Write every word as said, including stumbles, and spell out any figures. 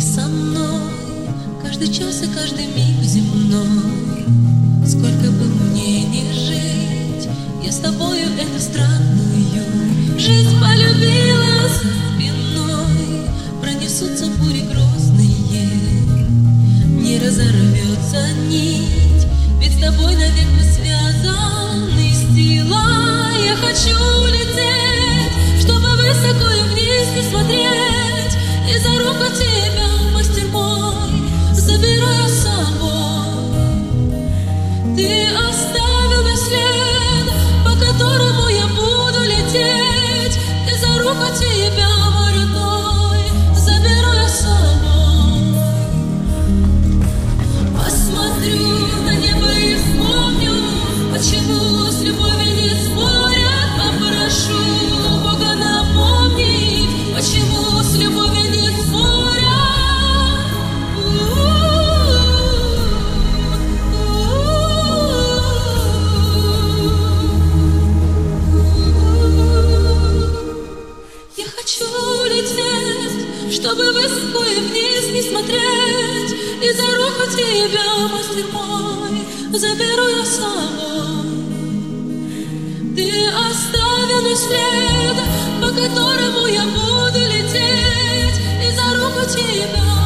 со мной каждый час и каждый миг земной. Сколько бы мне ни жить, я с тобою эту странную жизнь полюбила. За спиной пронесутся бури грозные, не разорвется нить, ведь с тобой навек мы связаны силой. Я хочу улететь, чтобы высоко и вниз не смотреть, и за руку тебя, мастер мой, заберу я с собой. Ты оставил мне след, по которому я буду лететь, и за руку тебя, мой родной, заберу я с собой. Посмотрю на небо и вспомню, почему с любовью не спорят. Попрошу Бога напомнить, почему с любовью не спорят. Я хочу улететь, чтобы высоко и вниз не смотреть, и за руку тебя, мастер мой, заберу я с собой. Ты оставил мне след, по которому я буду лететь, и за руку тебя.